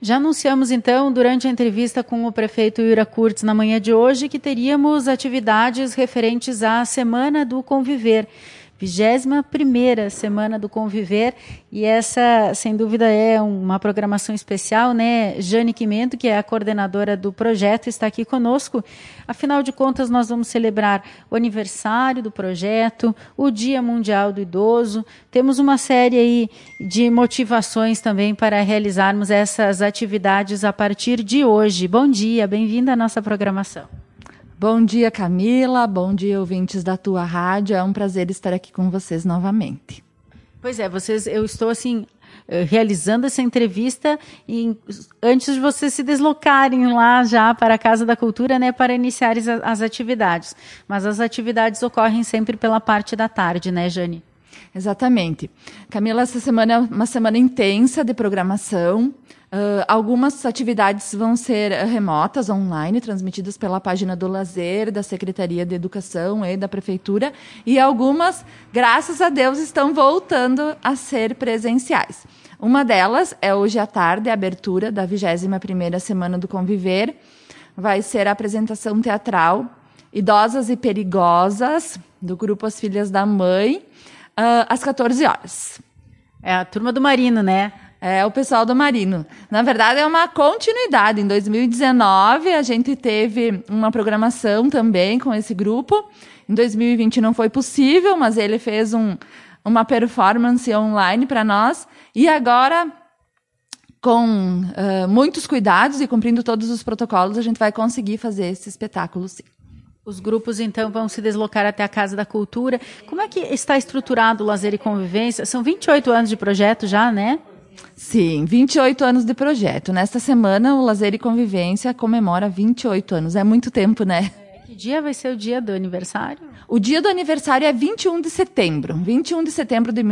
Já anunciamos, então, durante a entrevista com o prefeito Yura Kurtz na manhã de hoje, que teríamos atividades referentes à Semana do Conviver, 21ª Semana do Conviver, e essa, sem dúvida, é uma programação especial, né? Jane Quimento, que é a coordenadora do projeto, está aqui conosco. Afinal de contas, nós vamos celebrar o aniversário do projeto, o Dia Mundial do Idoso, temos uma série aí de motivações também para realizarmos essas atividades a partir de hoje. Bom dia, bem-vinda à nossa programação. Bom dia, Camila. Bom dia, ouvintes da tua rádio. É um prazer estar aqui com vocês novamente. Pois é, eu estou assim realizando essa entrevista antes de vocês se deslocarem lá já para a Casa da Cultura, né, para iniciar as atividades. Mas as atividades ocorrem sempre pela parte da tarde, né, Jane? Exatamente. Camila, essa semana é uma semana intensa de programação. Algumas atividades vão ser remotas, online, transmitidas pela página do Lazer, da Secretaria de Educação e da Prefeitura, e algumas, graças a Deus, estão voltando a ser presenciais. Uma delas é hoje à tarde, a abertura da 21ª Semana do Conviver. Vai ser a apresentação teatral Idosas e Perigosas, do grupo As Filhas da Mãe, às 14 horas. É a turma do Marino, né? É o pessoal do Marino. Na verdade, é uma continuidade. Em 2019, a gente teve uma programação também com esse grupo. Em 2020 não foi possível, mas ele fez uma performance online para nós. E agora, com muitos cuidados e cumprindo todos os protocolos, a gente vai conseguir fazer esse espetáculo, sim. Os grupos, então, vão se deslocar até a Casa da Cultura. Como é que está estruturado o Lazer e Convivência? São 28 anos de projeto já, né? Sim, 28 anos de projeto. Nesta semana, o Lazer e Convivência comemora 28 anos. É muito tempo, né? Que dia vai ser o dia do aniversário? O dia do aniversário é 21 de setembro. 21 de setembro de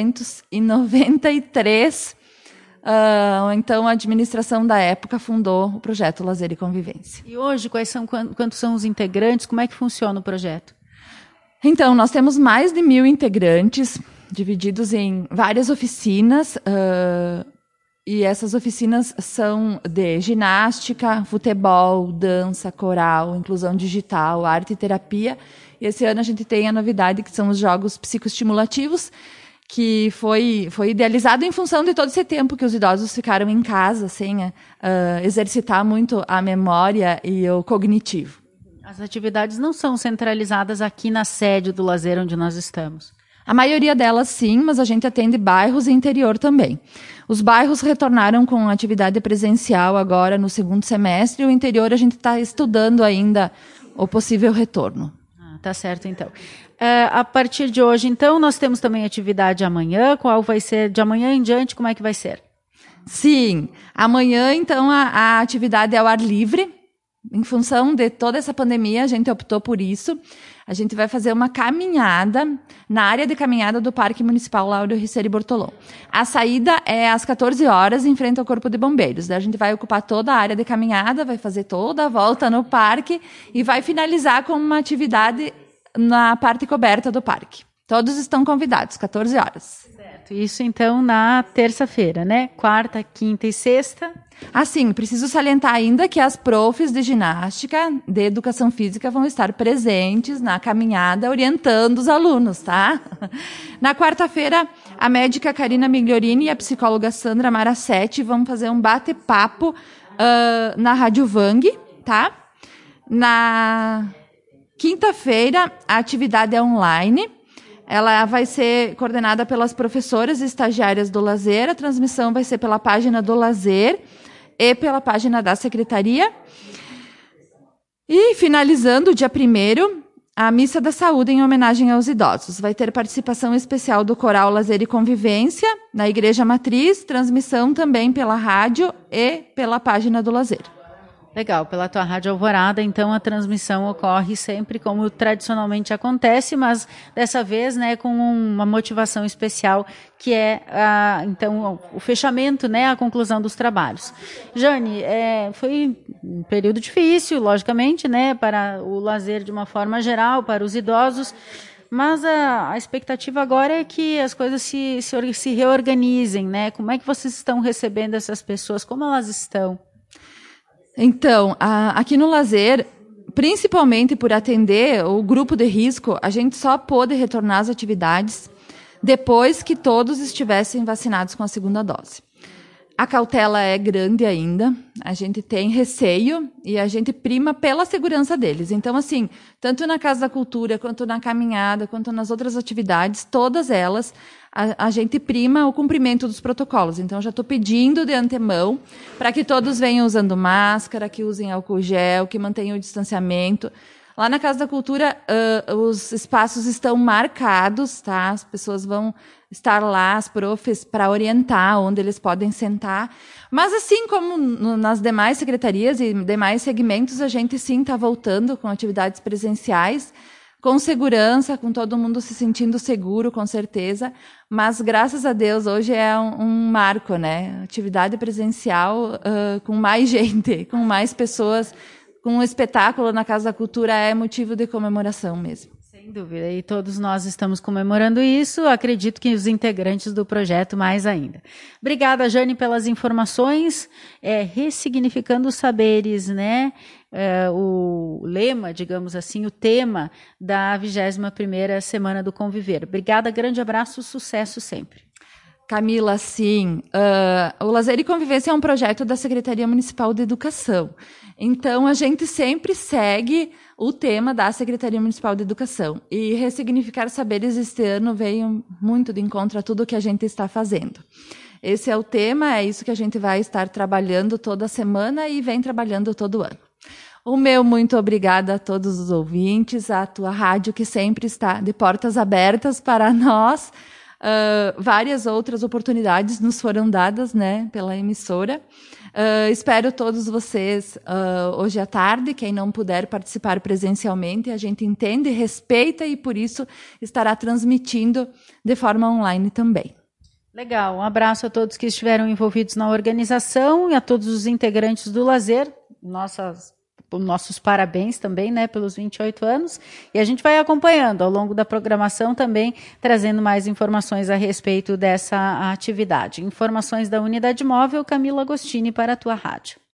1993. Então, a administração da época fundou o projeto Lazer e Convivência. E hoje, quantos são os integrantes? Como é que funciona o projeto? Então, nós temos mais de 1.000 integrantes, divididos em várias oficinas, e essas oficinas são de ginástica, futebol, dança, coral, inclusão digital, arte e terapia. E esse ano a gente tem a novidade, que são os jogos psicoestimulativos, que foi idealizado em função de todo esse tempo que os idosos ficaram em casa, sem exercitar muito a memória e o cognitivo. As atividades não são centralizadas aqui na sede do Lazer, onde nós estamos. A maioria delas, sim, mas a gente atende bairros e interior também. Os bairros retornaram com atividade presencial agora no segundo semestre, e o interior a gente está estudando ainda o possível retorno. Tá certo, então. A partir de hoje, então, nós temos também atividade amanhã. Qual vai ser? De amanhã em diante, como é que vai ser? Sim, amanhã, então, a atividade é ao ar livre. Em função de toda essa pandemia, a gente optou por isso. A gente vai fazer uma caminhada na área de caminhada do Parque Municipal Lauro Riceri Bortolom. A saída é às 14 horas, em frente ao Corpo de Bombeiros. Daí a gente vai ocupar toda a área de caminhada, vai fazer toda a volta no parque e vai finalizar com uma atividade na parte coberta do parque. Todos estão convidados, 14 horas. Certo. Isso, então, na terça-feira, né? Quarta, quinta e sexta. Sim, preciso salientar ainda que as profs de ginástica, de educação física, vão estar presentes na caminhada, orientando os alunos, tá? Na quarta-feira, a médica Karina Migliorini e a psicóloga Sandra Maracetti vão fazer um bate-papo na Rádio Vang, tá? Na quinta-feira, a atividade é online. Ela vai ser coordenada pelas professoras e estagiárias do Lazer. A transmissão vai ser pela página do Lazer e pela página da Secretaria. E, finalizando, o dia 1º, a Missa da Saúde em homenagem aos idosos. Vai ter participação especial do Coral Lazer e Convivência na Igreja Matriz, transmissão também pela rádio e pela página do Lazer. Legal, pela tua Rádio Alvorada, então a transmissão ocorre sempre como tradicionalmente acontece, mas dessa vez, né, com uma motivação especial, que é então o fechamento, né, a conclusão dos trabalhos. Jane, foi um período difícil, logicamente, né, para o lazer de uma forma geral, para os idosos. Mas a expectativa agora é que as coisas se reorganizem, né? Como é que vocês estão recebendo essas pessoas? Como elas estão? Então, aqui no lazer, principalmente por atender o grupo de risco, a gente só pôde retornar às atividades depois que todos estivessem vacinados com a segunda dose. A cautela é grande ainda, a gente tem receio e a gente prima pela segurança deles. Então, assim, tanto na Casa da Cultura, quanto na caminhada, quanto nas outras atividades, todas elas, a gente prima o cumprimento dos protocolos. Então, já estou pedindo de antemão para que todos venham usando máscara, que usem álcool gel, que mantenham o distanciamento. Lá na Casa da Cultura, os espaços estão marcados, tá? As pessoas vão estar lá, as profs, para orientar onde eles podem sentar. Mas, assim como nas demais secretarias e demais segmentos, a gente, sim, está voltando com atividades presenciais, com segurança, com todo mundo se sentindo seguro, com certeza. Mas, graças a Deus, hoje é um marco, né? Atividade presencial com mais gente, com mais pessoas. Com um espetáculo na Casa da Cultura é motivo de comemoração mesmo. Sem dúvida, e todos nós estamos comemorando isso, acredito que os integrantes do projeto mais ainda. Obrigada, Jane, pelas informações, ressignificando os saberes, né? O lema, digamos assim, o tema da 21ª Semana do Conviver. Obrigada, grande abraço, sucesso sempre. Camila, sim. O Lazer e Convivência é um projeto da Secretaria Municipal de Educação. Então, a gente sempre segue o tema da Secretaria Municipal de Educação. E ressignificar saberes este ano veio muito de encontro a tudo que a gente está fazendo. Esse é o tema, é isso que a gente vai estar trabalhando toda semana e vem trabalhando todo ano. O meu muito obrigada a todos os ouvintes, à tua rádio que sempre está de portas abertas para nós. Várias outras oportunidades nos foram dadas, né, pela emissora. Espero todos vocês hoje à tarde. Quem não puder participar presencialmente, a gente entende, respeita e, por isso, estará transmitindo de forma online também. Legal. Um abraço a todos que estiveram envolvidos na organização e a todos os integrantes do Lazer. Nossos parabéns também, né, pelos 28 anos. E a gente vai acompanhando ao longo da programação também, trazendo mais informações a respeito dessa atividade. Informações da Unidade Móvel, Camila Agostini, para a tua rádio.